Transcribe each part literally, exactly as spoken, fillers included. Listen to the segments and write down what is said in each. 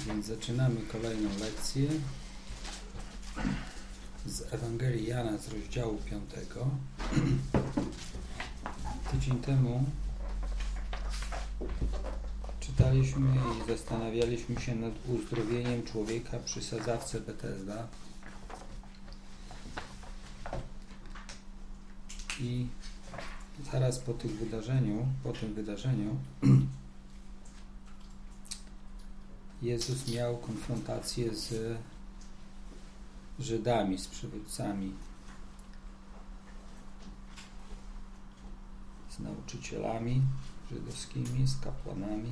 Więc zaczynamy kolejną lekcję z Ewangelii Jana z rozdziału piątego. Tydzień temu czytaliśmy i zastanawialiśmy się nad uzdrowieniem człowieka przy sadzawce Betesda. I zaraz po tym wydarzeniu, po tym wydarzeniu Jezus miał konfrontację z Żydami, z przywódcami, z nauczycielami żydowskimi, z kapłanami.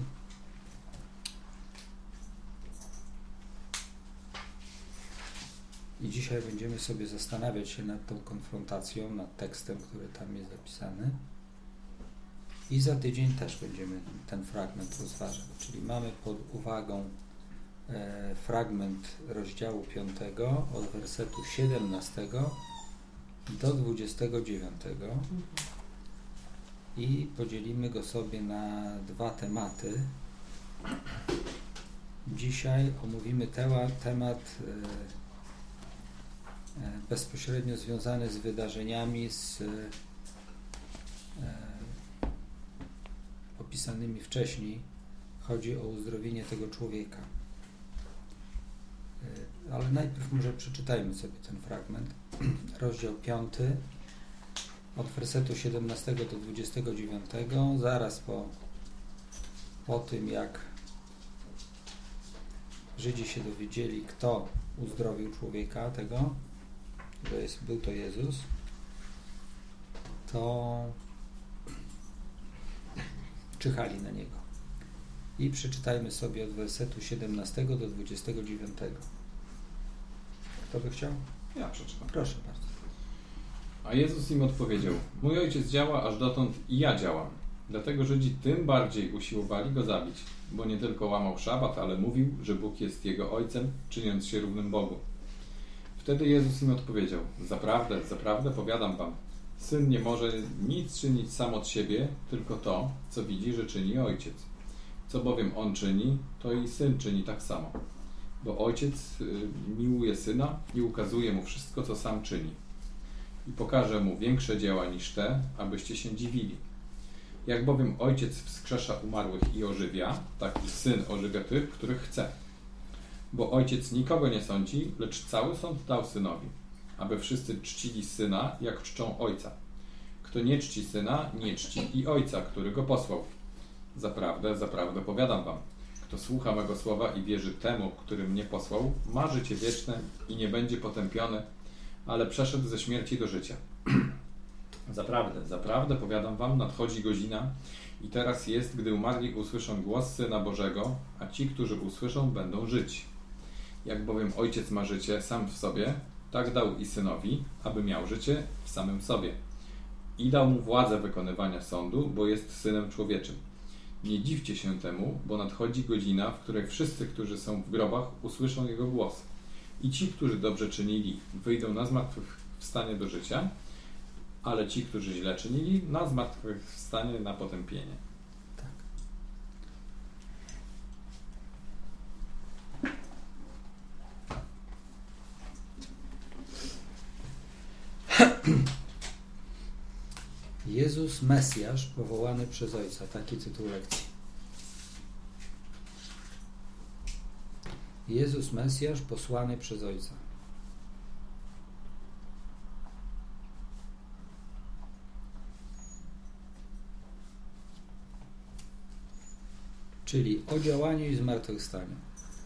I dzisiaj będziemy sobie zastanawiać się nad tą konfrontacją, nad tekstem, który tam jest zapisany. I za tydzień też będziemy ten fragment rozważać. Czyli mamy pod uwagą e, fragment rozdziału piątego od wersetu siedemnastego do dwudziestego dziewiątego i podzielimy go sobie na dwa tematy. Dzisiaj omówimy temat, temat e, e, bezpośrednio związany z wydarzeniami z e, opisanymi wcześniej. Chodzi o uzdrowienie tego człowieka. Ale najpierw może przeczytajmy sobie ten fragment. Rozdział piąty od wersetu siedemnastego do dwudziestego dziewiątego. Zaraz po, po tym, jak Żydzi się dowiedzieli, kto uzdrowił człowieka tego, że jest, był to Jezus, to czyhali na niego. I przeczytajmy sobie od wersetu siedemnastego do dwudziestego dziewiątego. Kto by chciał? Ja przeczytam. Proszę bardzo. A Jezus im odpowiedział: mój ojciec działa, aż dotąd i ja działam. Dlatego Żydzi tym bardziej usiłowali go zabić, bo nie tylko łamał szabat, ale mówił, że Bóg jest jego ojcem, czyniąc się równym Bogu. Wtedy Jezus im odpowiedział: zaprawdę, zaprawdę powiadam wam, Syn nie może nic czynić sam od siebie, tylko to, co widzi, że czyni Ojciec. Co bowiem On czyni, to i Syn czyni tak samo. Bo Ojciec miłuje Syna i ukazuje Mu wszystko, co sam czyni. I pokaże Mu większe dzieła niż te, abyście się dziwili. Jak bowiem Ojciec wskrzesza umarłych i ożywia, tak i Syn ożywia tych, których chce. Bo Ojciec nikogo nie sądzi, lecz cały sąd dał Synowi, aby wszyscy czcili Syna, jak czczą Ojca. Kto nie czci Syna, nie czci i Ojca, który Go posłał. Zaprawdę, zaprawdę powiadam wam, kto słucha mego słowa i wierzy temu, który mnie posłał, ma życie wieczne i nie będzie potępiony, ale przeszedł ze śmierci do życia. Zaprawdę, zaprawdę powiadam wam, nadchodzi godzina i teraz jest, gdy umarli usłyszą głos Syna Bożego, a ci, którzy usłyszą, będą żyć. Jak bowiem Ojciec ma życie sam w sobie, tak dał i Synowi, aby miał życie w samym sobie. I dał mu władzę wykonywania sądu, bo jest Synem Człowieczym. Nie dziwcie się temu, bo nadchodzi godzina, w której wszyscy, którzy są w grobach, usłyszą Jego głos. I ci, którzy dobrze czynili, wyjdą na zmartwychwstanie do życia, ale ci, którzy źle czynili, na zmartwychwstanie na potępienie. Jezus Mesjasz powołany przez Ojca. Taki tytuł lekcji. Jezus Mesjasz posłany przez Ojca. Czyli o działaniu i zmartwychwstaniu.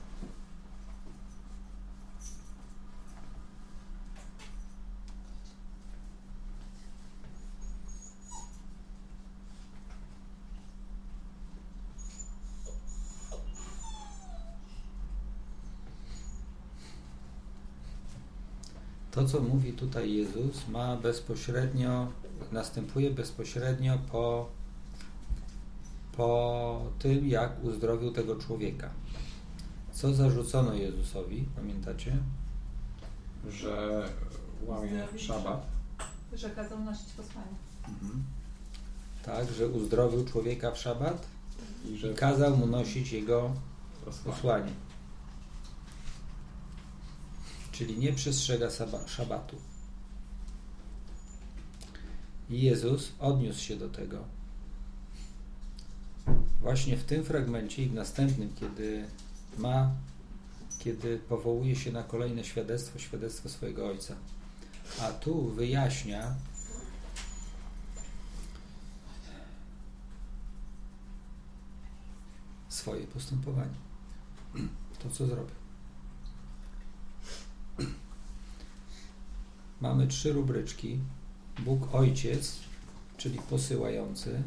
To, co mówi tutaj Jezus, ma bezpośrednio, następuje bezpośrednio po, po tym, jak uzdrowił tego człowieka. Co zarzucono Jezusowi, pamiętacie? Że łamie szabat. Że kazał nosić posłanie. Mhm. Tak, że uzdrowił człowieka w szabat i że i kazał mu nosić jego posłanie. czyli nie przestrzega szabatu. I Jezus odniósł się do tego. Właśnie w tym fragmencie i w następnym, kiedy ma, kiedy powołuje się na kolejne świadectwo, świadectwo swojego Ojca. A tu wyjaśnia swoje postępowanie. To, co zrobił. Mamy trzy rubryczki. Bóg Ojciec, czyli posyłający.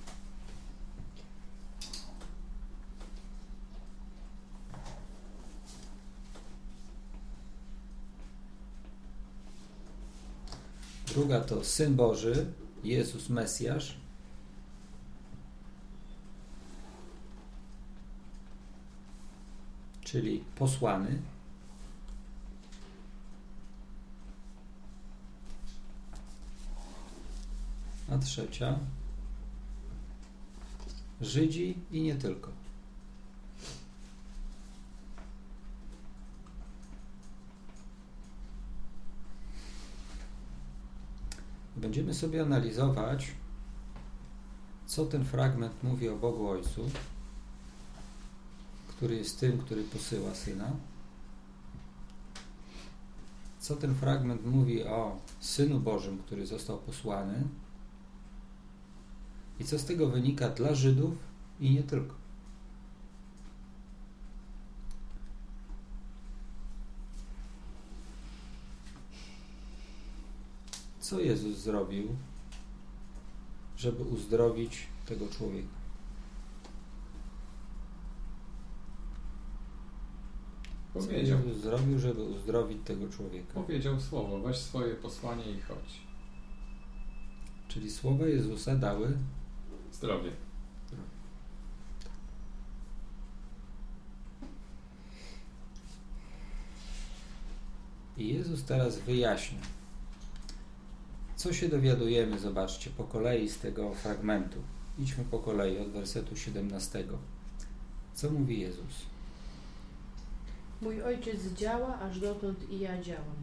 Druga to Syn Boży, Jezus Mesjasz. Czyli posłany. A trzecia Żydzi i nie tylko. Będziemy sobie analizować, co ten fragment mówi o Bogu Ojcu, który jest tym, który posyła Syna. Co ten fragment mówi o Synu Bożym, który został posłany. I co z tego wynika dla Żydów i nie tylko. Co Jezus zrobił, żeby uzdrowić tego człowieka? Powiedział. Co Jezus zrobił, żeby uzdrowić tego człowieka? Powiedział słowo, weź swoje posłanie i chodź. Czyli słowa Jezusa dały zdrowie. I Jezus teraz wyjaśnia. Co się dowiadujemy, zobaczcie, po kolei z tego fragmentu. Idźmy po kolei od wersetu siedemnastego. Co mówi Jezus? Mój Ojciec działa, aż dotąd i ja działam.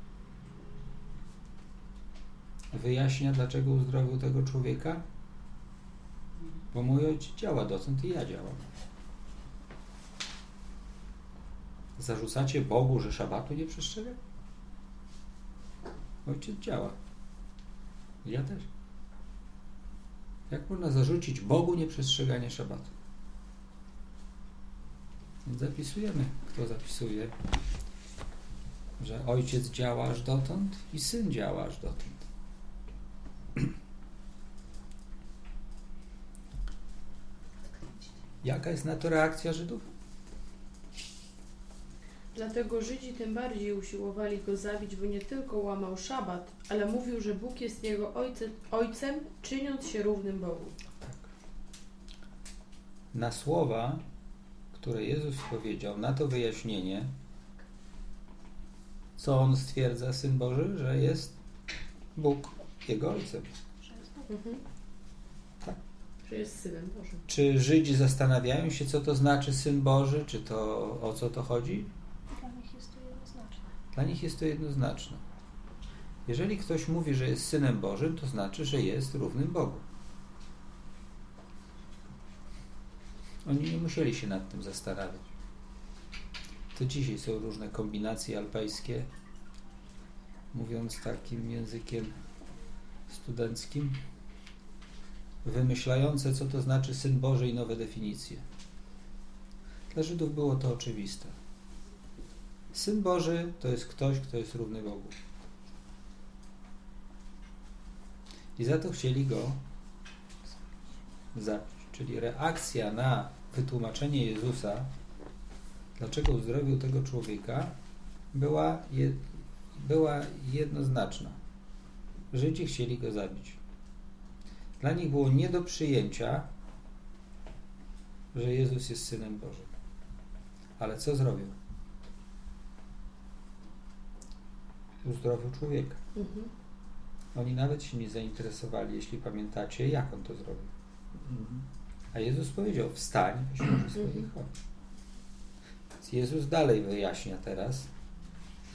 Wyjaśnia, dlaczego uzdrowił tego człowieka? Bo mój Ojciec działa dotąd i ja działam. Zarzucacie Bogu, że szabatu nie przestrzega? Ojciec działa. Ja też. Jak można zarzucić Bogu nieprzestrzeganie szabatu? Więc zapisujemy, kto zapisuje, że Ojciec działa aż dotąd i Syn działa aż dotąd. Jaka jest na to reakcja Żydów? Dlatego Żydzi tym bardziej usiłowali go zabić, bo nie tylko łamał szabat, ale mówił, że Bóg jest jego ojce, ojcem, czyniąc się równym Bogu. Tak. Na słowa, które Jezus powiedział, na to wyjaśnienie, co on stwierdza, Syn Boży, że jest Bóg jego Ojcem. Mhm. Tak. Że jest Synem Bożym. Czy Żydzi zastanawiają się, co to znaczy Syn Boży? Czy to o co to chodzi? Dla nich jest to jednoznaczne. Dla nich jest to jednoznaczne. Jeżeli ktoś mówi, że jest Synem Bożym, to znaczy, że jest równym Bogu. Oni nie musieli się nad tym zastanawiać. To dzisiaj są różne kombinacje alpejskie, mówiąc takim językiem studenckim, wymyślające, co to znaczy Syn Boży i nowe definicje. Dla Żydów było to oczywiste. Syn Boży to jest ktoś, kto jest równy Bogu. I za to chcieli go zabić. Czyli reakcja na wytłumaczenie Jezusa, dlaczego uzdrowił tego człowieka, była, je, była jednoznaczna. Żydzi chcieli go zabić. Dla nich było nie do przyjęcia, że Jezus jest Synem Bożym. Ale co zrobił? Uzdrowił człowieka. Mhm. Oni nawet się nie zainteresowali, jeśli pamiętacie, jak on to zrobił. Mhm. A Jezus powiedział, wstań, weź może swoich chodź. Więc Jezus dalej wyjaśnia teraz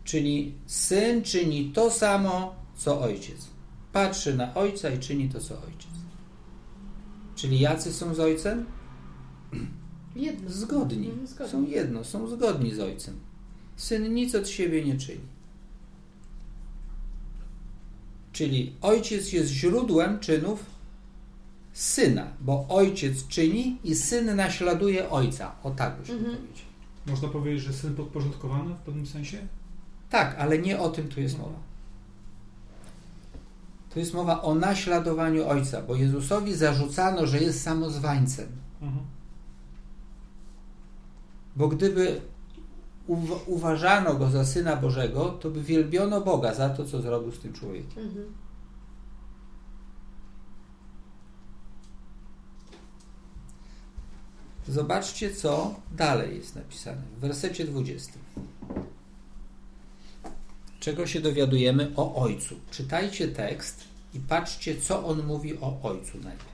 Czyli Syn czyni to samo, co Ojciec. Patrzy na Ojca i czyni to, co Ojciec. Czyli jacy są z Ojcem? Jedno. Zgodni. Mhm, zgodni. Są jedno, są zgodni z Ojcem. Syn nic od siebie nie czyni. Czyli Ojciec jest źródłem czynów Syna, bo Ojciec czyni i Syn naśladuje Ojca. O tak byśmy Mhm. powiedzieli. Można powiedzieć, że Syn podporządkowany w pewnym sensie? Tak, ale nie o tym tu jest mowa. Tu jest mowa o naśladowaniu Ojca, bo Jezusowi zarzucano, że jest samozwańcem. Mhm. Bo gdyby uw- uważano Go za Syna Bożego, to by wielbiono Boga za to, co zrobił z tym człowiekiem. Mhm. Zobaczcie, co dalej jest napisane w wersecie dwudziestym. Czego się dowiadujemy o Ojcu? Czytajcie tekst i patrzcie, co on mówi o Ojcu najpierw.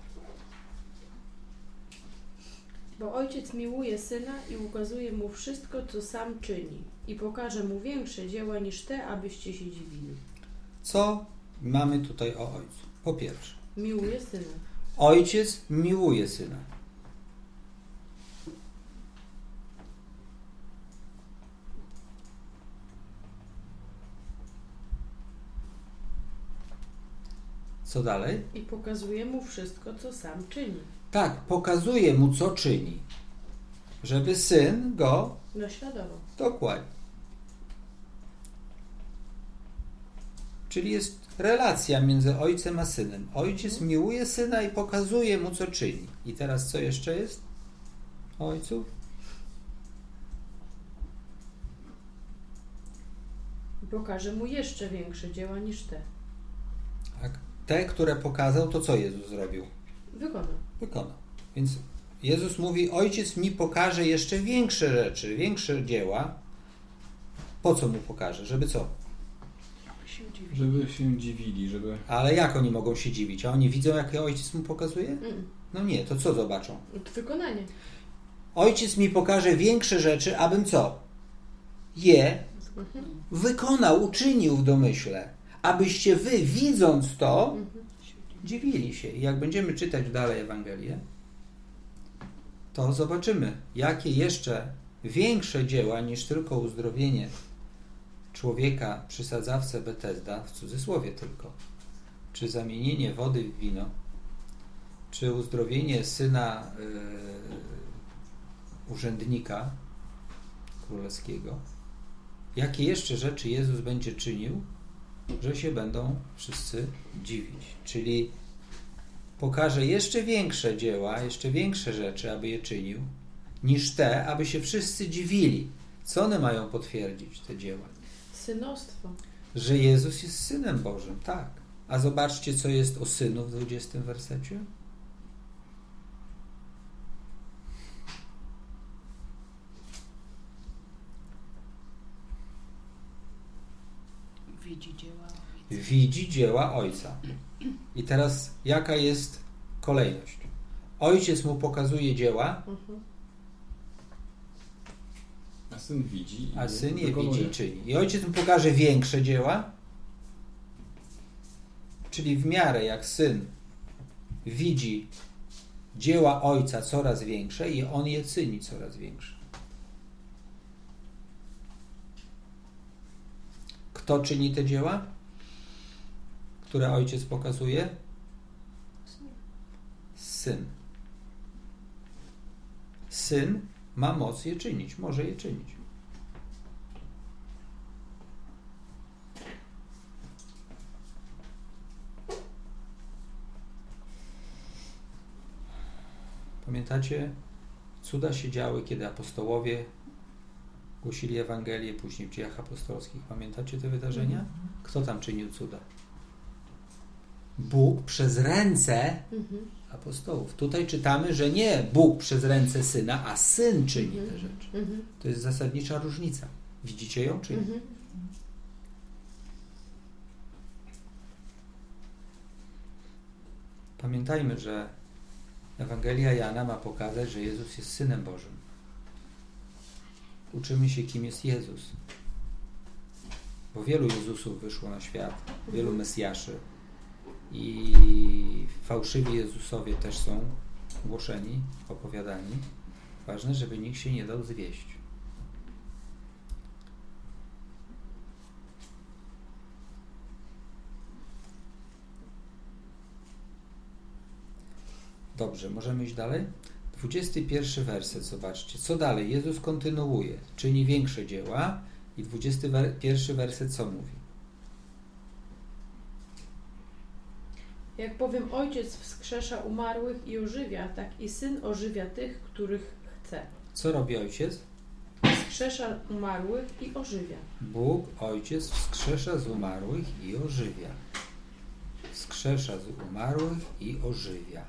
Bo Ojciec miłuje Syna i ukazuje Mu wszystko, co sam czyni i pokaże Mu większe dzieła niż te, abyście się dziwili. Co mamy tutaj o Ojcu? Po pierwsze, Miłuje Syna. Ojciec miłuje Syna. Co dalej? I pokazuje Mu wszystko, co sam czyni. Tak, pokazuje mu, co czyni, żeby Syn go Naśladował. dokładnie. Czyli jest relacja między Ojcem a Synem. Ojciec miłuje Syna i pokazuje mu, co czyni. I teraz co jeszcze jest o Ojcu? I pokaże Mu jeszcze większe dzieła niż te. Tak. Te, które pokazał, to co Jezus zrobił? Wykonał. Wykonał. Więc Jezus mówi, Ojciec mi pokaże jeszcze większe rzeczy, większe dzieła. Po co mu pokaże? Żeby co? Się dziwi. Żeby się dziwili, żeby... Ale jak oni mogą się dziwić? A oni widzą, jakie Ojciec mu pokazuje? Mm. No nie, to co zobaczą? To wykonanie. Ojciec mi pokaże większe rzeczy, abym co? Je Mhm. wykonał, uczynił w domyśle. Abyście wy, widząc to, Mhm. dziwili się. I jak będziemy czytać dalej Ewangelię, to zobaczymy, jakie jeszcze większe dzieła niż tylko uzdrowienie człowieka przy sadzawce Betesda, w cudzysłowie tylko, czy zamienienie wody w wino, czy uzdrowienie syna yy, urzędnika królewskiego, jakie jeszcze rzeczy Jezus będzie czynił, że się będą wszyscy dziwić. Czyli pokaże jeszcze większe dzieła, jeszcze większe rzeczy, aby je czynił, niż te, aby się wszyscy dziwili. Co one mają potwierdzić, te dzieła? Synostwo. Że Jezus jest Synem Bożym, tak. A zobaczcie, co jest o Synu w dwudziestym wersecie. Widzi dzieła Ojca. Widzi dzieła Ojca. I teraz jaka jest kolejność? Ojciec mu pokazuje dzieła, Mhm. A Syn widzi i a Syn je wykonuje. widzi i czyni. I Ojciec mu pokaże większe dzieła, czyli w miarę jak Syn widzi dzieła Ojca coraz większe i On je czyni coraz większe. Kto czyni te dzieła, które Ojciec pokazuje? Syn. Syn ma moc je czynić, może je czynić. Pamiętacie? Cuda się działy, kiedy apostołowie głosili Ewangelię, później w Dziejach Apostolskich. Pamiętacie te wydarzenia? Kto tam czynił cuda? Bóg przez ręce Mhm. apostołów. Tutaj czytamy, że nie Bóg przez ręce Syna, a Syn czyni te Mhm. rzeczy. Mhm. To jest zasadnicza różnica. Widzicie ją, czy nie? Mhm. Pamiętajmy, że Ewangelia Jana ma pokazać, że Jezus jest Synem Bożym. Uczymy się, kim jest Jezus. bo wielu Jezusów wyszło na świat, wielu Mesjaszy i fałszywi Jezusowie też są głoszeni, opowiadani. Ważne, żeby nikt się nie dał zwieść. Dobrze, możemy iść dalej? dwudziesty pierwszy werset, zobaczcie. Co dalej? Jezus kontynuuje, czyni większe dzieła i dwudziesty pierwszy werset co mówi? Jak bowiem Ojciec wskrzesza umarłych i ożywia, tak i Syn ożywia tych, których chce. Co robi Ojciec? Wskrzesza umarłych i ożywia. Bóg, Ojciec, wskrzesza z umarłych i ożywia. Wskrzesza z umarłych i ożywia.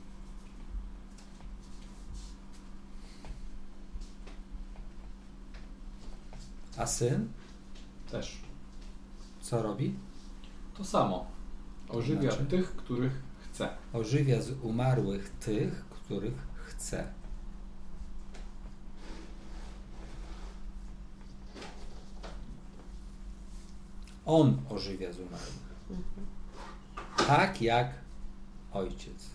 A Syn? Też. Co robi? To samo. Ożywia Znaczy? tych, których chce. Ożywia z umarłych tych, których chce. On ożywia z umarłych. Mhm. Tak jak Ojciec.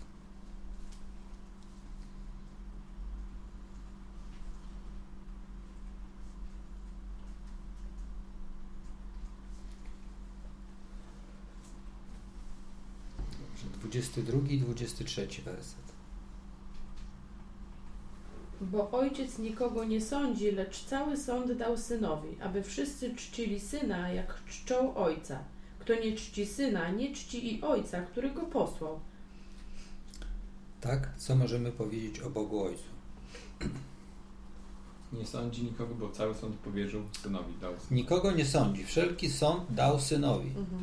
dwudziesty drugi i dwudziesty trzeci werset. Bo Ojciec nikogo nie sądzi, lecz cały sąd dał Synowi, aby wszyscy czcili Syna, jak czczą Ojca. Kto nie czci Syna, nie czci i Ojca, który go posłał. Tak? Co możemy powiedzieć o Bogu Ojcu? Nie sądzi nikogo, bo cały sąd powierzył Synowi. Dał synowi. Nikogo nie sądzi. Wszelki sąd dał Synowi. Mhm.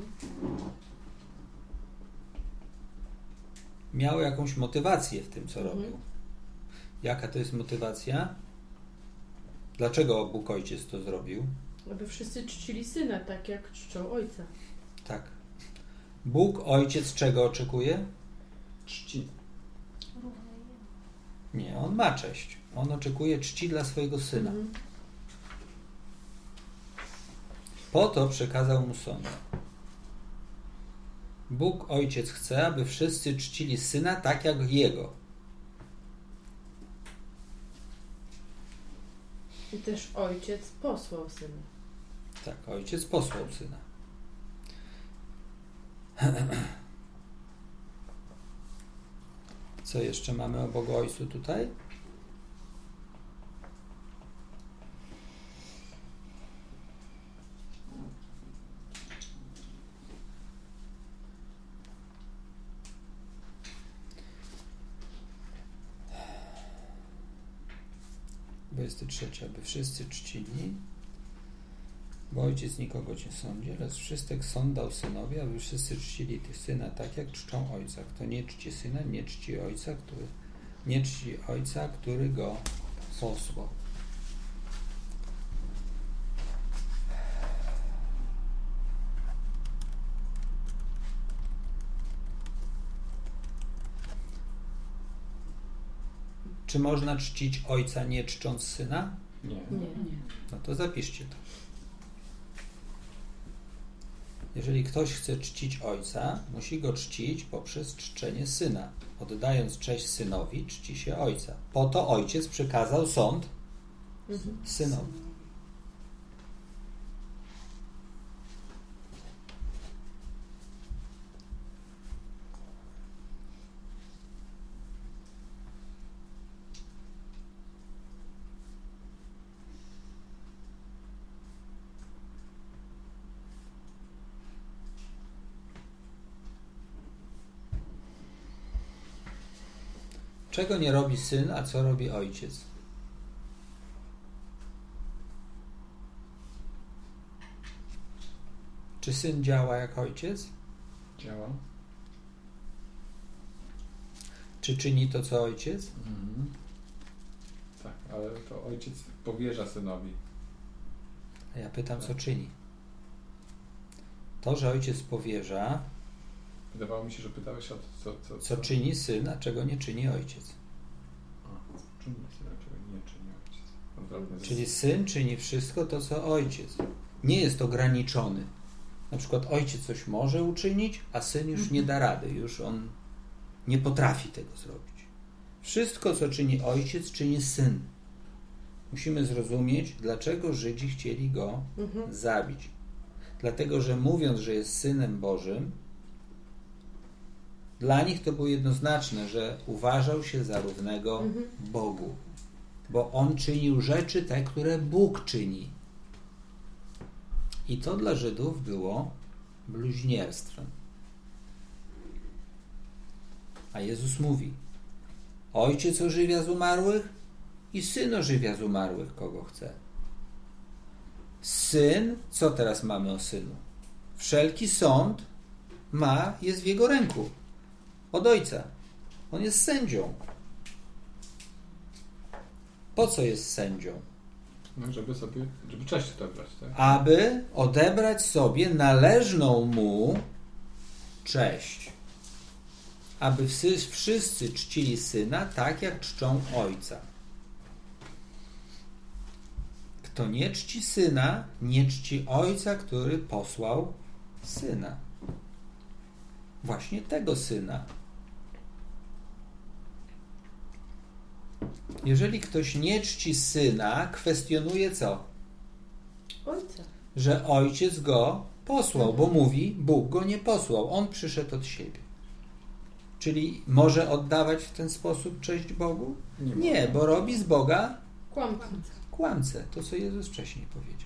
Miał jakąś motywację w tym, co Mhm. robił. Jaka to jest motywacja? Dlaczego Bóg Ojciec to zrobił? Aby wszyscy czcili Syna, tak jak czczą Ojca. Tak. Bóg Ojciec czego oczekuje? Czci. Równej jemu. Nie, On ma cześć. On oczekuje czci dla swojego Syna. Mhm. Po to przekazał mu sąd. Bóg Ojciec chce, aby wszyscy czcili Syna tak jak Jego. I też Ojciec posłał Syna. Tak, Ojciec posłał Syna. Co jeszcze mamy o Bogu Ojcu tutaj? dwudziesty trzeci, aby wszyscy czcili, bo Ojciec nikogo nie sądzi, lecz wszystek sąd dał Synowi, aby wszyscy czcili tych Syna tak, jak czczą Ojca. Kto nie czci Syna, nie czci Ojca, który nie czci Ojca, który go posłał. Czy można czcić Ojca, nie czcząc Syna? Nie. Nie. Nie. No to zapiszcie to. Jeżeli ktoś chce czcić Ojca, musi go czcić poprzez czczenie Syna. Oddając cześć Synowi, czci się Ojca. Po to Ojciec przekazał sąd Mhm. Synowi. Czego nie robi Syn, a co robi Ojciec? Czy Syn działa jak Ojciec? Działa. Czy czyni to, co Ojciec? Mhm. Tak, ale to Ojciec powierza Synowi. A ja pytam, co czyni. To, że Ojciec powierza, Wydawało mi się, że pytałeś o to, co... Co, co czyni Syn, a czego nie czyni Ojciec. A, co czyni Syn, a czego nie czyni Ojciec. Odwrotnie. Czyli Syn czyni wszystko to, co Ojciec. nie jest ograniczony. Na przykład ojciec coś może uczynić, a syn już nie da rady, już on nie potrafi tego zrobić. Wszystko, co czyni ojciec, czyni syn. Musimy zrozumieć, dlaczego Żydzi chcieli go mhm. zabić. Dlatego, że mówiąc, że jest Synem Bożym, dla nich to było jednoznaczne, że uważał się za równego mhm. Bogu. Bo On czynił rzeczy te, które Bóg czyni. I to dla Żydów było bluźnierstwem. A Jezus mówi: Ojciec ożywia z umarłych i Syn ożywia z umarłych, kogo chce. Syn, co teraz mamy o Synu? Wszelki sąd ma, jest w Jego ręku. Od Ojca. On jest sędzią. Po co jest sędzią? No, żeby sobie, żeby cześć odebrać, tak? Aby odebrać sobie należną mu cześć. Aby wszyscy czcili Syna tak, jak czczą Ojca. Kto nie czci Syna, nie czci Ojca, który posłał Syna. Właśnie tego Syna. Jeżeli ktoś nie czci Syna, kwestionuje co? Ojca. Że Ojciec go posłał, mhm. bo mówi, Bóg go nie posłał, On przyszedł od siebie. Czyli może oddawać w ten sposób cześć Bogu? Nie, nie bo robi z Boga kłamcę. Kłamcę, to co Jezus wcześniej powiedział.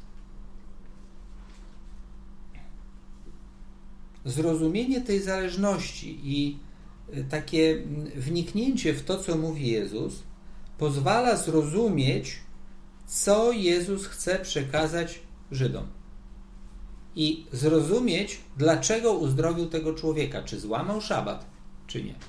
Zrozumienie tej zależności i takie wniknięcie w to, co mówi Jezus, pozwala zrozumieć, co Jezus chce przekazać Żydom. I zrozumieć, dlaczego uzdrowił tego człowieka. Czy złamał szabat, czy nie.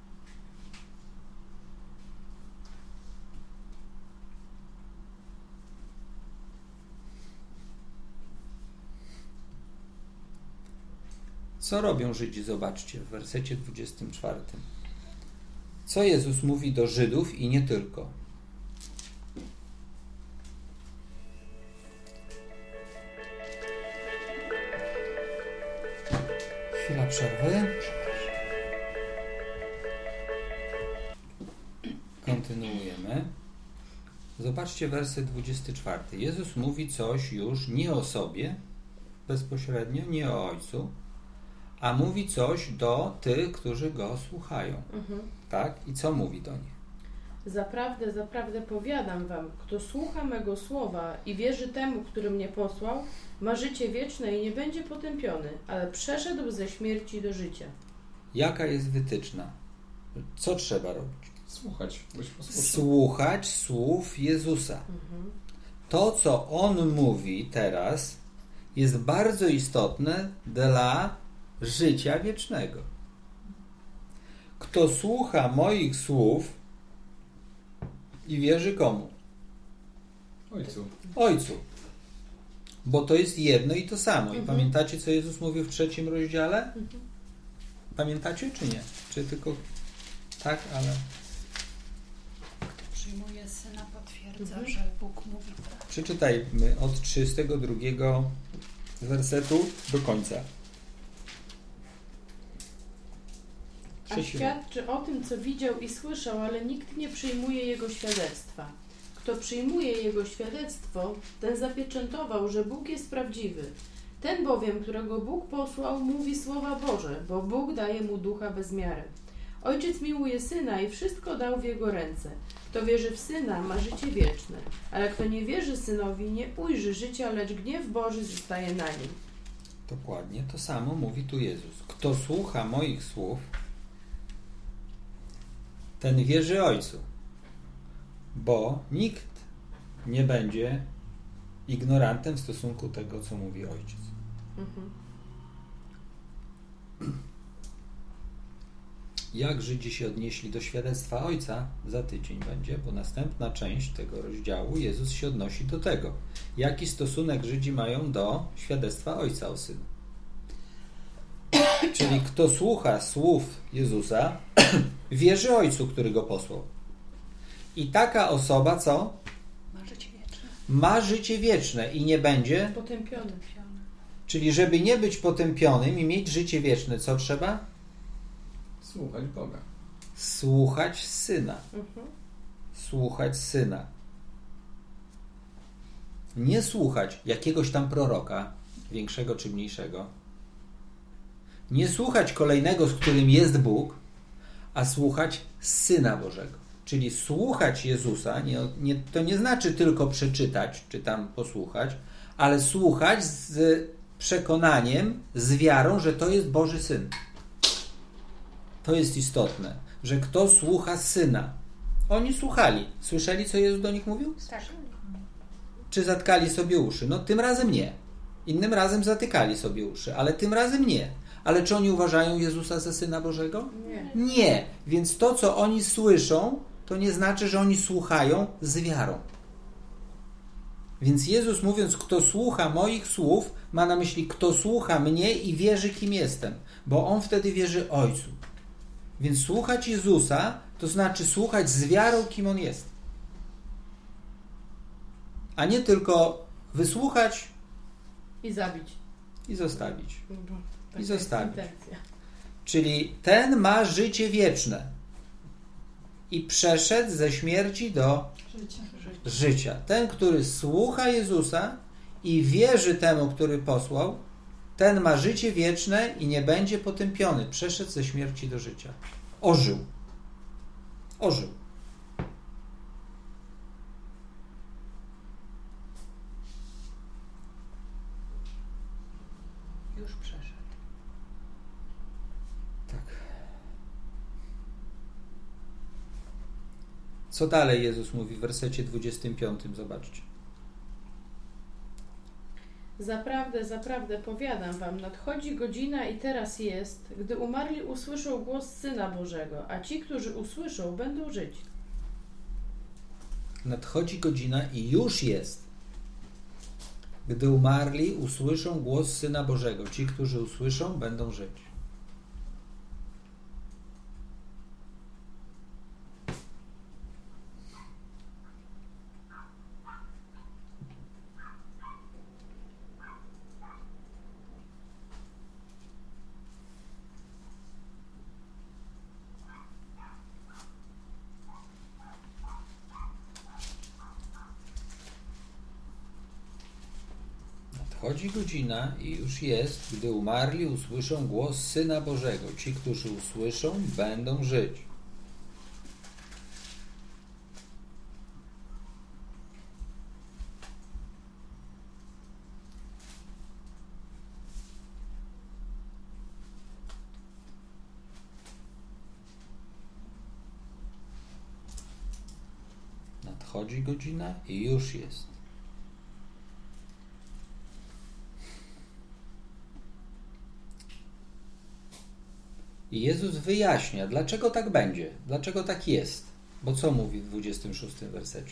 Co robią Żydzi? Zobaczcie w wersecie dwudziestym czwartym. Co Jezus mówi do Żydów i nie tylko. Chwila przerwy. Kontynuujemy. Zobaczcie werset dwudziesty czwarty. Jezus mówi coś już nie o sobie bezpośrednio, nie o Ojcu, a mówi coś do tych, którzy Go słuchają. Mhm. Tak? I co mówi do nich? Zaprawdę, zaprawdę powiadam wam, kto słucha mego słowa i wierzy temu, który mnie posłał, ma życie wieczne i nie będzie potępiony, ale przeszedł ze śmierci do życia. Jaka jest wytyczna? Co trzeba robić? Słuchać. Słuchać słów Jezusa. Mhm. To, co On mówi teraz, jest bardzo istotne dla życia wiecznego. Kto słucha moich słów i wierzy komu? Ojcu. Ojcu. Bo to jest jedno i to samo. I mhm. pamiętacie, co Jezus mówił w trzecim rozdziale? Mhm. Pamiętacie, czy nie? Czy tylko tak, ale... Kto przyjmuje Syna, potwierdza, mhm. że Bóg mówi prawdę. Przeczytajmy od trzydziestego drugiego wersetu do końca. A świadczy o tym, co widział i słyszał, ale nikt nie przyjmuje jego świadectwa. Kto przyjmuje jego świadectwo, ten zapieczętował, że Bóg jest prawdziwy. Ten bowiem, którego Bóg posłał, mówi słowa Boże, bo Bóg daje mu ducha bez miary. Ojciec miłuje Syna i wszystko dał w Jego ręce. Kto wierzy w Syna, ma życie wieczne, ale kto nie wierzy Synowi, nie ujrzy życia, lecz gniew Boży zostaje na nim. Dokładnie to samo mówi tu Jezus. Kto słucha moich słów, ten wierzy Ojcu, bo nikt nie będzie ignorantem w stosunku do tego, co mówi Ojciec. Mhm. Jak Żydzi się odnieśli do świadectwa Ojca, za tydzień będzie, bo następna część tego rozdziału Jezus się odnosi do tego. Jaki stosunek Żydzi mają do świadectwa Ojca o Synu. Czyli kto słucha słów Jezusa, wierzy Ojcu, który Go posłał. I taka osoba co? Ma życie wieczne. ma życie wieczne i nie będzie, Potępiony. czyli żeby nie być potępionym i mieć życie wieczne, co trzeba? Słuchać Boga. Słuchać Syna. Mhm. Słuchać Syna. Nie słuchać jakiegoś tam proroka, większego czy mniejszego. Nie słuchać kolejnego, z którym jest Bóg, a słuchać Syna Bożego. Czyli słuchać Jezusa, nie, nie, to nie znaczy tylko przeczytać, czy tam posłuchać, ale słuchać z przekonaniem, z wiarą, że to jest Boży Syn. To jest istotne, że kto słucha Syna. Oni słuchali. Słyszeli, co Jezus do nich mówił? Tak. Czy zatkali sobie uszy? No tym razem nie. Innym razem zatykali sobie uszy, ale tym razem nie. Ale czy oni uważają Jezusa za Syna Bożego? Nie. Nie. Więc to, co oni słyszą, to nie znaczy, że oni słuchają z wiarą. Więc Jezus, mówiąc, kto słucha moich słów, ma na myśli, kto słucha mnie i wierzy, kim jestem. Bo on wtedy wierzy Ojcu. Więc słuchać Jezusa, to znaczy słuchać z wiarą, kim on jest. A nie tylko wysłuchać I zabić. i zostawić. No bo taka I zostawić. jest intencja. Czyli ten ma życie wieczne i przeszedł ze śmierci do Życie. życia. Ten, który słucha Jezusa i wierzy temu, który posłał, ten ma życie wieczne i nie będzie potępiony. Przeszedł ze śmierci do życia. Ożył. Ożył. Już przeszedł. Tak. Co dalej Jezus mówi w wersecie dwudziestym piątym? Zobaczcie. Zaprawdę, zaprawdę powiadam wam, nadchodzi godzina i teraz jest, gdy umarli usłyszą głos Syna Bożego, a ci, którzy usłyszą, będą żyć. Nadchodzi godzina i już jest, gdy umarli usłyszą głos Syna Bożego. Ci, którzy usłyszą, będą żyć. Nadchodzi godzina i już jest, gdy umarli usłyszą głos Syna Bożego. Ci, którzy usłyszą, będą żyć. Nadchodzi godzina i już jest. I Jezus wyjaśnia, dlaczego tak będzie, dlaczego tak jest. Bo co mówi w dwudziestym szóstym wersecie?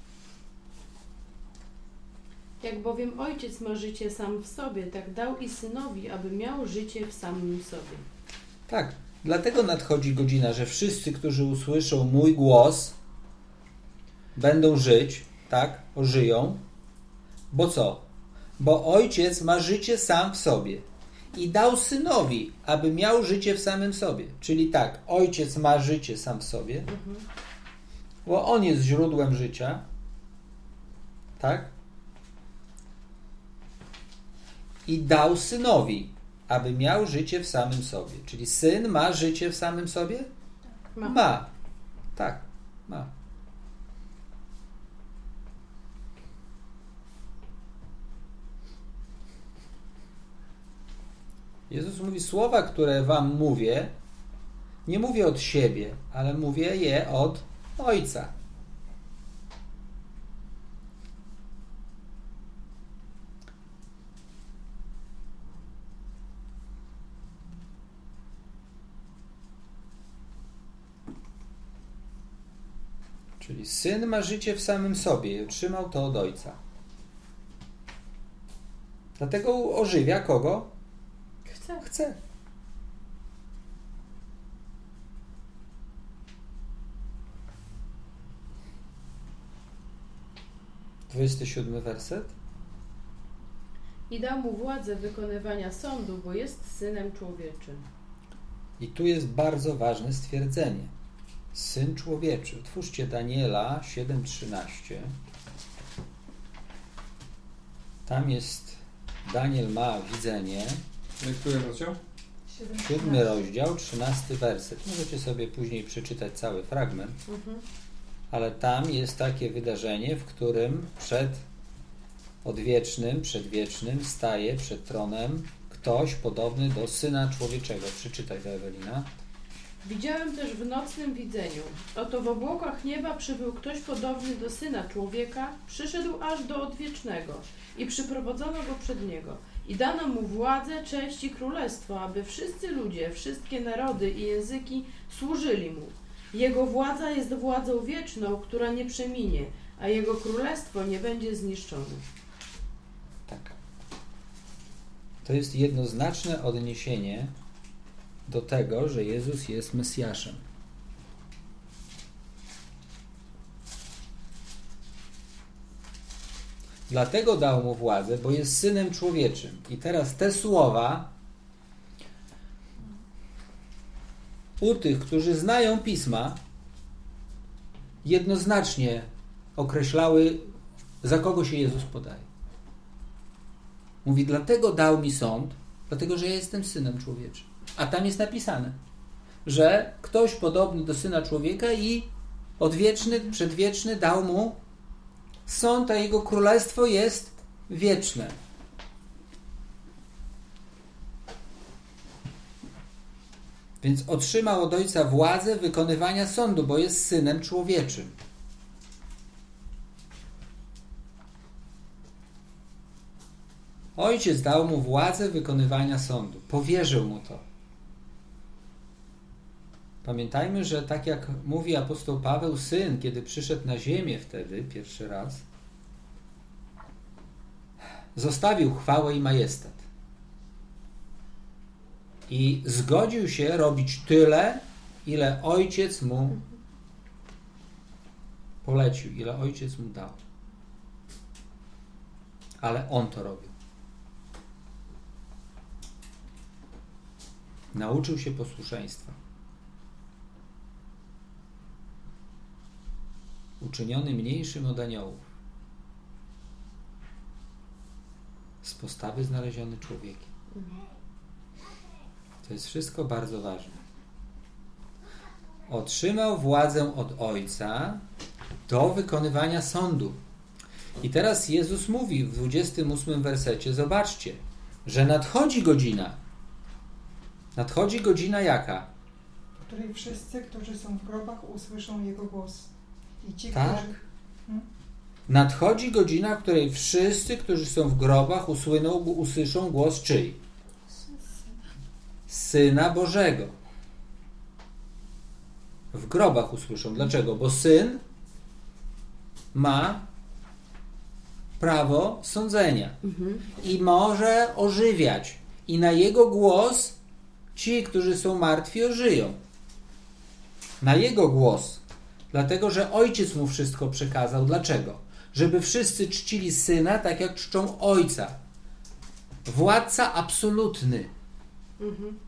Jak bowiem Ojciec ma życie sam w sobie, tak dał i Synowi, aby miał życie w samym sobie. Tak, dlatego nadchodzi godzina, że wszyscy, którzy usłyszą mój głos, będą żyć, tak, ożyją. Bo co? Bo Ojciec ma życie sam w sobie i dał Synowi, aby miał życie w samym sobie. Czyli tak, Ojciec ma życie sam w sobie, Mhm. bo On jest źródłem życia, tak? I dał Synowi, aby miał życie w samym sobie. Czyli Syn ma życie w samym sobie? Ma. Ma. Tak, ma. Jezus mówi, słowa, które wam mówię, nie mówię od siebie, ale mówię je od Ojca. Czyli Syn ma życie w samym sobie i otrzymał to od Ojca. Dlatego ożywia kogo? Chce. Chce. dwudziesty siódmy werset. I dał mu władzę wykonywania sądu, bo jest Synem Człowieczym. I tu jest bardzo ważne stwierdzenie. Syn Człowieczy. Otwórzcie Daniela siedem trzynaście. Tam jest, Daniel ma widzenie. Który rozdział? Siódmy rozdział, trzynasty werset. Możecie sobie później przeczytać cały fragment. Mhm. Ale tam jest takie wydarzenie, w którym przed odwiecznym, przedwiecznym staje przed tronem ktoś podobny do Syna Człowieczego. Przeczytaj to, Ewelina. Widziałem też w nocnym widzeniu. Oto w obłokach nieba przybył ktoś podobny do Syna Człowieka, przyszedł aż do odwiecznego i przyprowadzono go przed niego. I dano mu władzę, cześć i królestwo, aby wszyscy ludzie, wszystkie narody i języki służyli mu. Jego władza jest władzą wieczną, która nie przeminie, a jego królestwo nie będzie zniszczone. Tak. To jest jednoznaczne odniesienie do tego, że Jezus jest Mesjaszem. Dlatego dał mu władzę, bo jest Synem Człowieczym. I teraz te słowa u tych, którzy znają Pisma, jednoznacznie określały, za kogo się Jezus podaje. Mówi, dlatego dał mi sąd, dlatego, że ja jestem Synem Człowieczym. A tam jest napisane, że ktoś podobny do Syna Człowieka i odwieczny, przedwieczny dał mu sąd, a jego królestwo jest wieczne. Więc otrzymał od Ojca władzę wykonywania sądu, bo jest Synem Człowieczym. Ojciec dał mu władzę wykonywania sądu. Powierzył mu to. Pamiętajmy, że tak jak mówi apostoł Paweł, Syn, kiedy przyszedł na ziemię wtedy, pierwszy raz, zostawił chwałę i majestat. I zgodził się robić tyle, ile Ojciec mu polecił, ile Ojciec mu dał. Ale On to robił. Nauczył się posłuszeństwa. Uczyniony mniejszym od aniołów. Z postawy znaleziony człowiekiem. To jest wszystko bardzo ważne. Otrzymał władzę od Ojca do wykonywania sądu. I teraz Jezus mówi w dwudziestym ósmym wersecie, zobaczcie, że nadchodzi godzina. Nadchodzi godzina jaka? W której wszyscy, którzy są w grobach, usłyszą Jego głos. I ci, tak. którzy... Hmm? Nadchodzi godzina, w której wszyscy, którzy są w grobach, usłyną, usłyszą głos czyj? Syna Bożego. W grobach usłyszą. Dlaczego? Bo Syn ma prawo sądzenia. Mhm. I może ożywiać. I na Jego głos ci, którzy są martwi, ożyją. Na Jego głos. Dlatego, że Ojciec mu wszystko przekazał. Dlaczego? Żeby wszyscy czcili Syna tak, jak czczą Ojca. Władca absolutny. Mhm.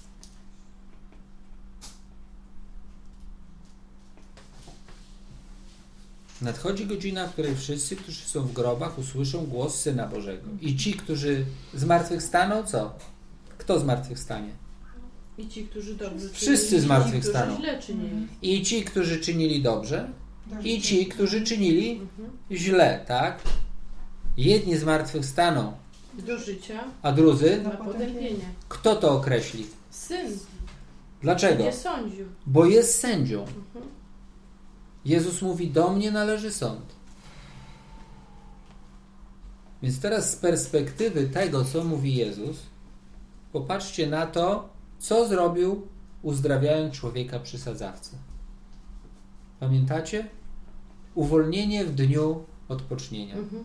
Nadchodzi godzina, w której wszyscy, którzy są w grobach, usłyszą głos Syna Bożego. I ci, którzy zmartwychwstaną, co? Kto zmartwychwstanie? I ci, którzy dobrze Wszyscy zmartwychwstaną. I ci, którzy źle czynili. I ci, którzy czynili dobrze, i ci, którzy czynili mhm. źle, tak? Jedni zmartwychwstaną do życia, a drudzy na potępienie. Kto to określi? Syn. Dlaczego? Nie sądził. Bo jest sędzią. Mhm. Jezus mówi, do mnie należy sąd. Więc teraz z perspektywy tego, co mówi Jezus, popatrzcie na to, co zrobił, uzdrawiając człowieka przy sadzawce. Pamiętacie? Uwolnienie w dniu odpocznienia. Mhm.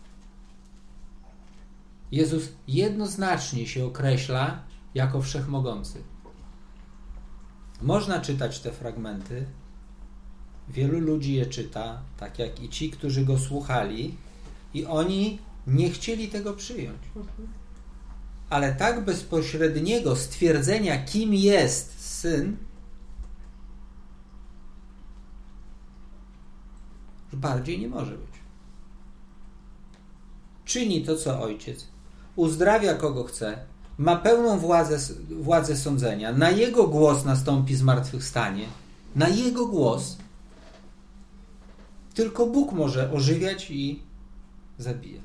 Jezus jednoznacznie się określa jako wszechmogący. Można czytać te fragmenty. Wielu ludzi je czyta, tak jak i ci, którzy go słuchali, I oni nie chcieli tego przyjąć. Ale tak bezpośredniego stwierdzenia, kim jest Syn, bardziej nie może być. Czyni to, co Ojciec. Uzdrawia kogo chce. Ma pełną władzę, władzę sądzenia. Na Jego głos nastąpi zmartwychwstanie. Na Jego głos. Tylko Bóg może ożywiać i zabijać.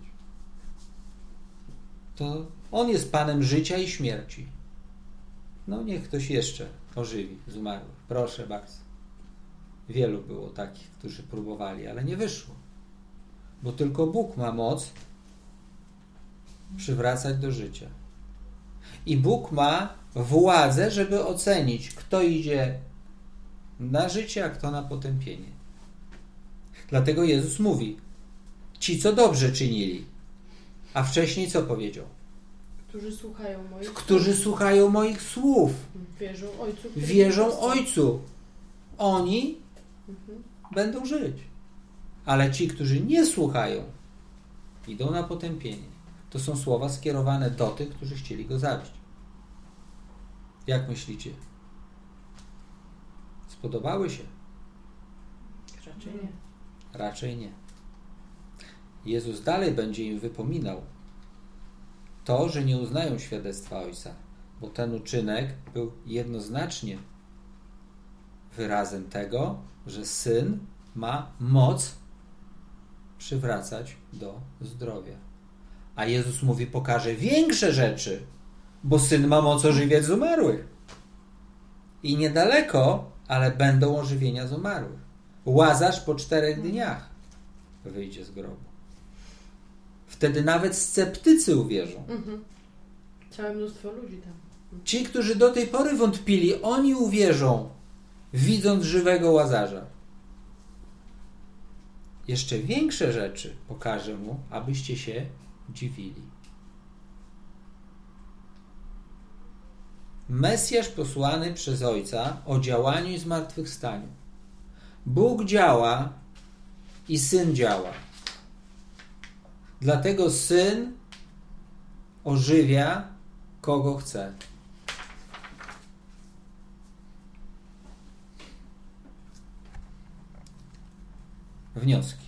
To On jest Panem życia i śmierci. No niech ktoś jeszcze ożywi z umarłych. Proszę bardzo. Wielu było takich, którzy próbowali, ale nie wyszło. Bo tylko Bóg ma moc przywracać do życia. I Bóg ma władzę, żeby ocenić, kto idzie na życie, a kto na potępienie. Dlatego Jezus mówi, ci, co dobrze czynili, a wcześniej co powiedział? Którzy słuchają moich Którzy słuchają moich słów. Wierzą Ojcu. który Wierzą mnie posłał. Ojcu. Oni Mhm. będą żyć. Ale ci, którzy nie słuchają, idą na potępienie. To są słowa skierowane do tych, którzy chcieli Go zabić. Jak myślicie? Spodobały się? Raczej nie. Raczej nie. Jezus dalej będzie im wypominał to, że nie uznają świadectwa Ojca, bo ten uczynek był jednoznacznie wyrazem tego, że Syn ma moc przywracać do zdrowia. A Jezus mówi, pokaże większe rzeczy, bo Syn ma moc ożywiać z umarłych. I niedaleko, ale będą ożywienia z umarłych. Łazarz po czterech dniach wyjdzie z grobu. Wtedy nawet sceptycy uwierzą. Mhm. Całe mnóstwo ludzi tam. Ci, którzy do tej pory wątpili, oni uwierzą, widząc żywego Łazarza. Jeszcze większe rzeczy pokażę mu, abyście się dziwili. Mesjasz posłany przez Ojca o działaniu i zmartwychwstaniu. Bóg działa i Syn działa. Dlatego Syn ożywia kogo chce. Wnioski.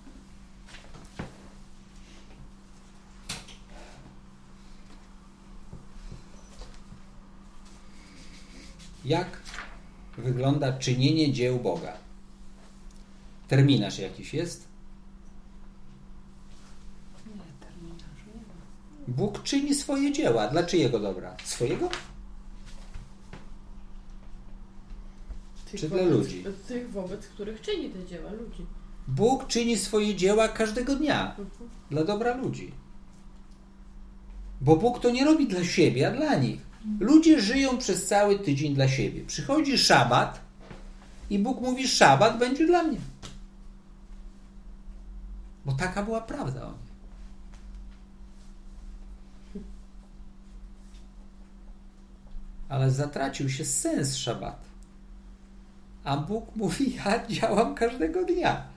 Jak wygląda czynienie dzieł Boga? Terminarz jakiś jest? Nie, terminarzu nie ma. Bóg czyni swoje dzieła. Dla czyjego dobra? Swojego? Tych Czy dla wobec, ludzi? Tych, wobec których czyni te dzieła ludzi. Bóg czyni swoje dzieła każdego dnia. Mhm. Dla dobra ludzi. Bo Bóg to nie robi dla siebie, a dla nich. Ludzie żyją przez cały tydzień dla siebie. Przychodzi szabat i Bóg mówi, szabat będzie dla mnie. Bo taka była prawda o nich. Ale zatracił się sens szabatu. A Bóg mówi, ja działam każdego dnia.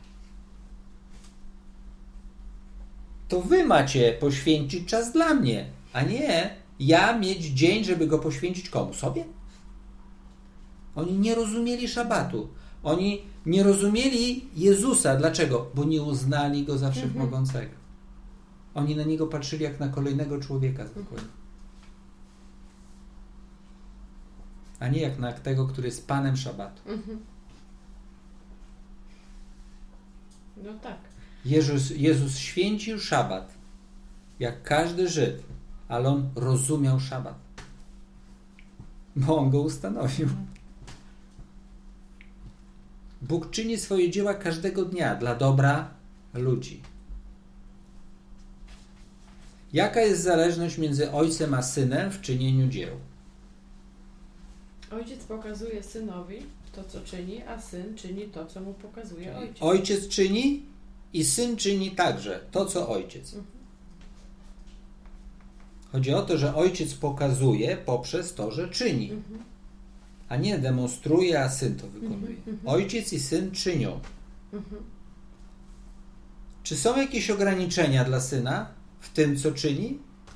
To wy macie poświęcić czas dla mnie, a nie ja mieć dzień, żeby go poświęcić komu? Sobie? Oni nie rozumieli szabatu. Oni nie rozumieli Jezusa. Dlaczego? Bo nie uznali Go za Wszechmogącego. Oni na Niego patrzyli jak na kolejnego człowieka zwykłego. A nie jak na tego, który jest Panem szabatu. Mhm. No tak. Jezus, Jezus święcił szabat jak każdy Żyd, ale On rozumiał szabat. Bo On go ustanowił. Bóg czyni swoje dzieła każdego dnia dla dobra ludzi. Jaka jest zależność między Ojcem a Synem w czynieniu dzieł? Ojciec pokazuje Synowi to, co czyni, a Syn czyni to, co mu pokazuje Ojciec. Ojciec czyni i Syn czyni także to, co Ojciec. Chodzi o to, że Ojciec pokazuje poprzez to, że czyni. Mhm. A nie demonstruje, a Syn to wykonuje. Mhm, mhm. Ojciec i Syn czynią. Mhm. Czy są jakieś ograniczenia dla Syna w tym, co czyni?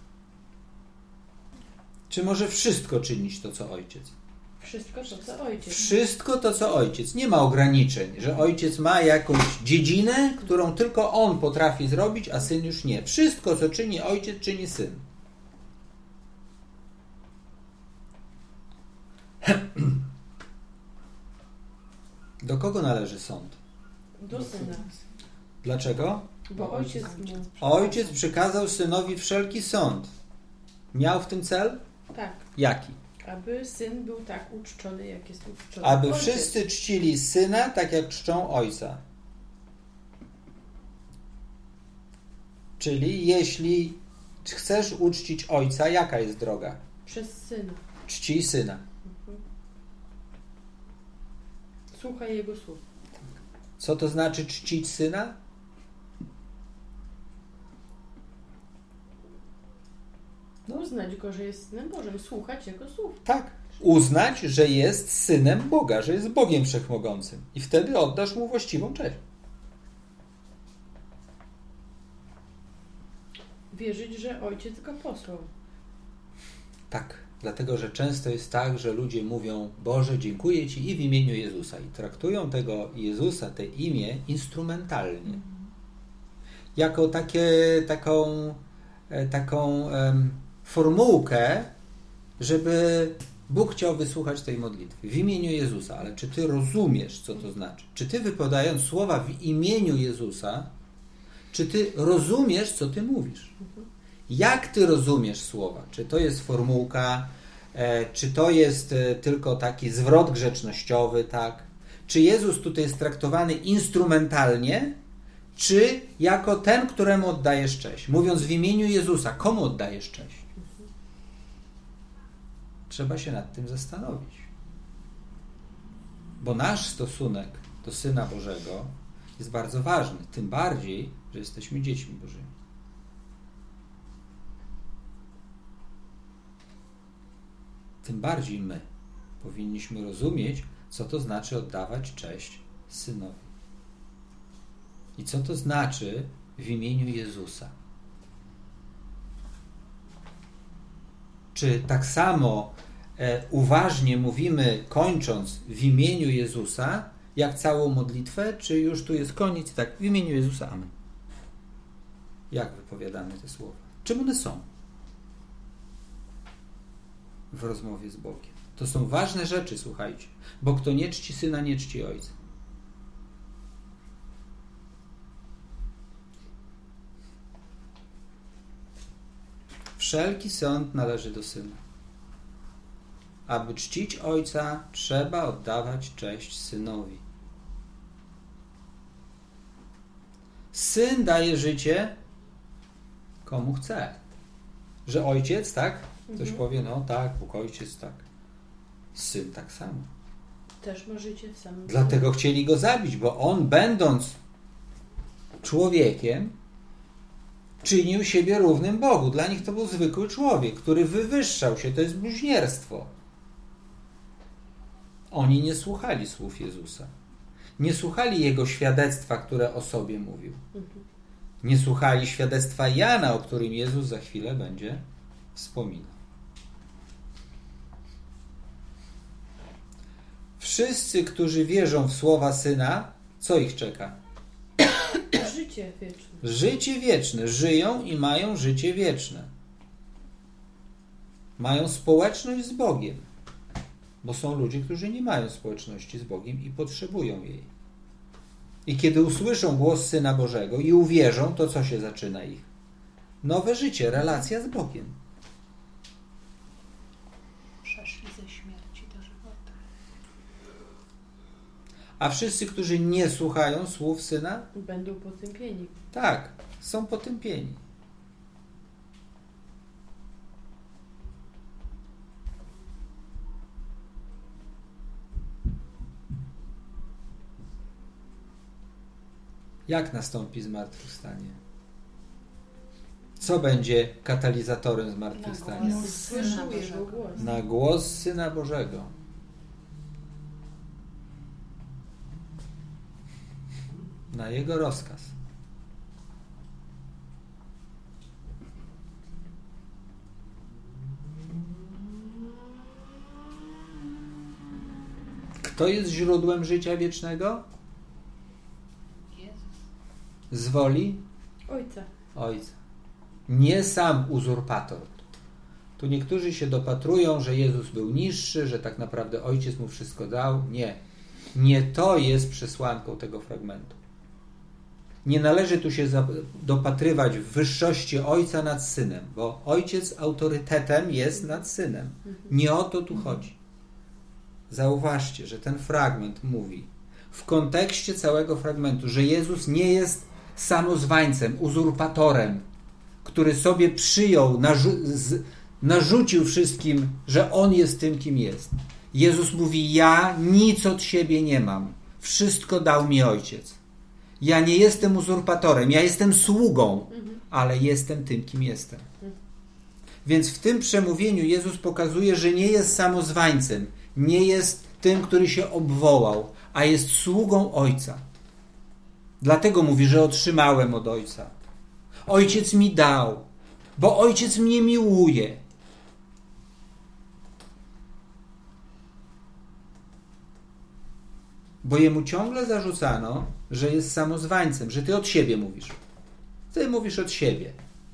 Czy może wszystko czynić to, co Ojciec? Wszystko to, co Ojciec. Wszystko to, co Ojciec. Nie ma ograniczeń, że Ojciec ma jakąś dziedzinę, którą tylko On potrafi zrobić, a Syn już nie. Wszystko, co czyni Ojciec, czyni Syn. Do kogo należy sąd? Do Syna. Dlaczego? Bo Ojciec mu... Ojciec przykazał Synowi wszelki sąd. Miał w tym cel? Tak. Jaki? Aby Syn był tak uczczony, jak jest uczczony Aby Ojciec. wszyscy czcili Syna tak, jak czczą Ojca. Czyli jeśli chcesz uczcić Ojca, jaka jest droga? Przez Syna. Czcij Syna. Mhm. Słuchaj Jego słów. Co to znaczy czcić Syna? No. Uznać Go, że jest Synem Bożym. Słuchać Jego słów. Tak. Uznać, że jest Synem Boga, że jest Bogiem Wszechmogącym. I wtedy oddasz Mu właściwą cześć. Wierzyć, że Ojciec Go posłał. Tak. Dlatego, że często jest tak, że ludzie mówią: Boże, dziękuję Ci i w imieniu Jezusa. I traktują tego Jezusa, te imię instrumentalnie. Jako takie, taką, taką um, formułkę, żeby Bóg chciał wysłuchać tej modlitwy. W imieniu Jezusa. Ale czy Ty rozumiesz, co to znaczy? Czy Ty, wypowiadając słowa w imieniu Jezusa, czy Ty rozumiesz, co Ty mówisz? Jak Ty rozumiesz słowa? Czy to jest formułka, e, czy to jest e, tylko taki zwrot grzecznościowy, tak? Czy Jezus tutaj jest traktowany instrumentalnie, czy jako ten, któremu oddajesz cześć? Mówiąc w imieniu Jezusa, komu oddajesz cześć? Trzeba się nad tym zastanowić. Bo nasz stosunek do Syna Bożego jest bardzo ważny, tym bardziej, że jesteśmy dziećmi Bożymi. Tym bardziej my powinniśmy rozumieć, co to znaczy oddawać cześć Synowi. I co to znaczy w imieniu Jezusa. Czy tak samo e, uważnie mówimy, kończąc w imieniu Jezusa, jak całą modlitwę, czy już tu jest koniec i tak w imieniu Jezusa, amen. Jak wypowiadamy te słowa? Czym one są w rozmowie z Bogiem? To są ważne rzeczy, słuchajcie, bo kto nie czci Syna, nie czci Ojca. Wszelki sąd należy do Syna. Aby czcić Ojca, trzeba oddawać cześć Synowi. Syn daje życie komu chce. Że Ojciec, tak? Ktoś Mhm. powie, no tak, Bóg Ojciec, tak. Syn tak samo. Też ma życie w samym Dlatego chcieli Go zabić, bo On, będąc człowiekiem, czynił siebie równym Bogu. Dla nich to był zwykły człowiek, który wywyższał się. To jest bluźnierstwo. Oni nie słuchali słów Jezusa. Nie słuchali Jego świadectwa, które o sobie mówił. Mhm. Nie słuchali świadectwa Jana, o którym Jezus za chwilę będzie wspominał. Wszyscy, którzy wierzą w słowa Syna, co ich czeka? Życie wieczne. Życie wieczne. Żyją i mają życie wieczne. Mają społeczność z Bogiem. Bo są ludzie, którzy nie mają społeczności z Bogiem i potrzebują jej. I kiedy usłyszą głos Syna Bożego i uwierzą, to co się zaczyna ich? Nowe życie, relacja z Bogiem. Przeszli ze śmierci do żywota. A wszyscy, którzy nie słuchają słów Syna, Będą potępieni. tak, są potępieni. Jak nastąpi zmartwychwstanie? Co będzie katalizatorem zmartwychwstania? Na głos Syna Słyszał Jego Bożego. głos. Na głos Syna Bożego. Na Jego rozkaz. Kto jest źródłem życia wiecznego? Jezus. Z woli Ojca. Ojca. Nie sam uzurpator. Tu niektórzy się dopatrują, że Jezus był niższy, że tak naprawdę Ojciec mu wszystko dał. Nie. Nie to jest przesłanką tego fragmentu. Nie należy tu się dopatrywać w wyższości Ojca nad Synem, bo Ojciec autorytetem jest nad Synem. Nie o to tu chodzi. Zauważcie, że ten fragment mówi w kontekście całego fragmentu, że Jezus nie jest samozwańcem, uzurpatorem, który sobie przyjął, narzu- z, narzucił wszystkim, że On jest tym, kim jest. Jezus mówi, ja nic od siebie nie mam. Wszystko dał mi Ojciec. Ja nie jestem uzurpatorem, ja jestem sługą, ale jestem tym, kim jestem. Więc w tym przemówieniu Jezus pokazuje, że nie jest samozwańcem, nie jest tym, który się obwołał, a jest sługą Ojca. Dlatego mówi, że otrzymałem od Ojca. Ojciec mi dał, bo Ojciec mnie miłuje. Bo jemu ciągle zarzucano, że jest samozwańcem, że ty od siebie mówisz. Ty mówisz od siebie.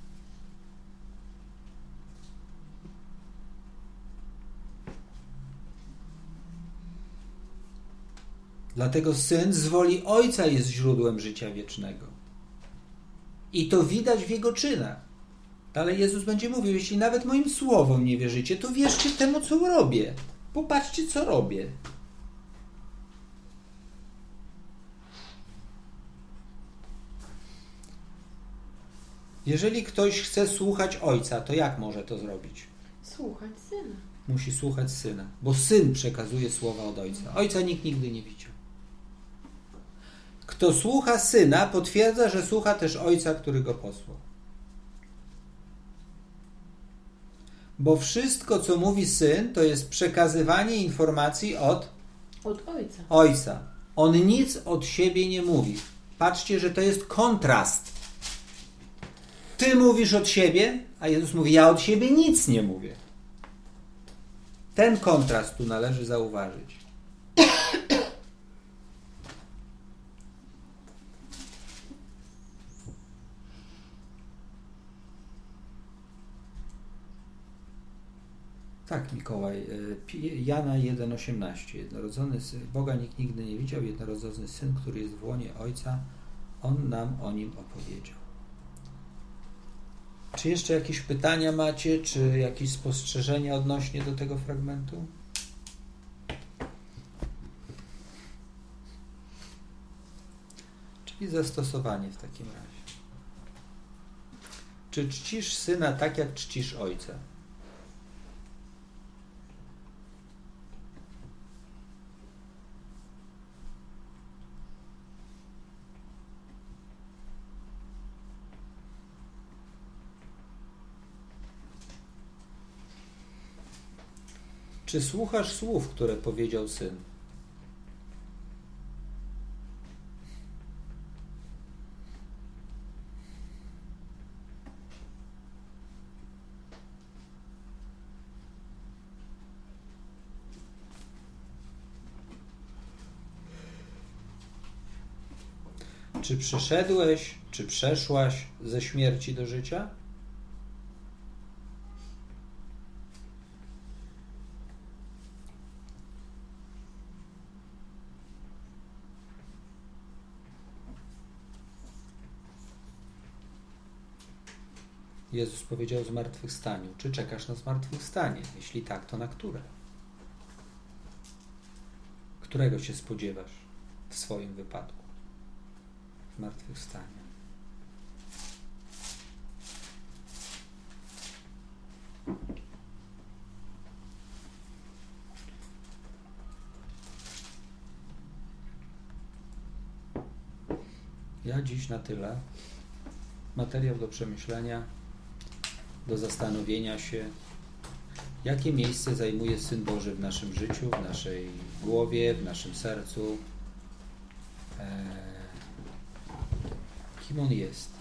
Dlatego Syn z woli Ojca jest źródłem życia wiecznego. I to widać w Jego czynach. Ale Jezus będzie mówił, jeśli nawet moim słowom nie wierzycie, to wierzcie temu, co robię. Popatrzcie, co robię. Jeżeli ktoś chce słuchać Ojca, to jak może to zrobić? Słuchać Syna. Musi słuchać Syna, bo Syn przekazuje słowa od Ojca. Ojca nikt nigdy nie widział. Kto słucha Syna, potwierdza, że słucha też Ojca, który Go posłał. Bo wszystko, co mówi Syn, to jest przekazywanie informacji od Od Ojca. Ojca. On nic od siebie nie mówi. Patrzcie, że to jest kontrast. Ty mówisz od siebie, a Jezus mówi, ja od siebie nic nie mówię. Ten kontrast tu należy zauważyć. Tak, Mikołaj. Jana jeden osiemnaście. Jednorodzony syn, Boga nikt nigdy nie widział, jednorodzony Syn, który jest w łonie Ojca, On nam o Nim opowiedział. Czy jeszcze jakieś pytania macie, czy jakieś spostrzeżenia odnośnie do tego fragmentu? Czyli zastosowanie w takim razie. Czy czcisz Syna tak, jak czcisz Ojca? Czy słuchasz słów, które powiedział Syn? Czy przyszedłeś, czy przeszłaś ze śmierci do życia? Jezus powiedział o zmartwychwstaniu. Czy czekasz na zmartwychwstanie? Jeśli tak, to na które? Którego się spodziewasz w swoim wypadku? Zmartwychwstania. Ja dziś na tyle. Materiał do przemyślenia, do zastanowienia się, jakie miejsce zajmuje Syn Boży w naszym życiu, w naszej głowie, w naszym sercu. Eee, kim On jest?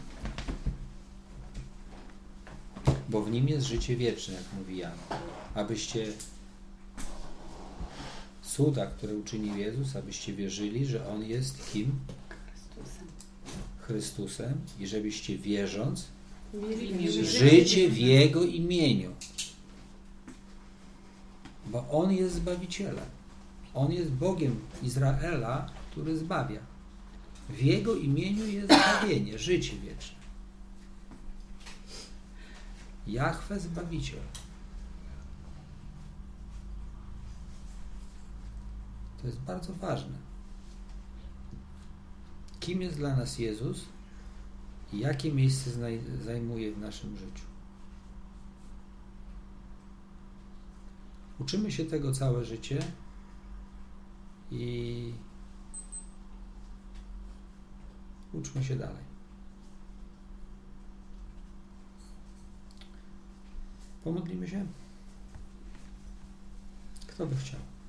Bo w Nim jest życie wieczne, jak mówi Jan. Abyście cuda, które uczynił Jezus, abyście wierzyli, że On jest kim? Chrystusem. Chrystusem i żebyście wierząc Mieli życie w Jego imieniu. Bo On jest Zbawicielem. On jest Bogiem Izraela, który zbawia. W Jego imieniu jest zbawienie, życie wieczne. Jahwe Zbawiciel. To jest bardzo ważne. Kim jest dla nas Jezus i jakie miejsce zajmuje w naszym życiu? Uczymy się tego całe życie i uczmy się dalej. Pomodlimy się? Kto by chciał?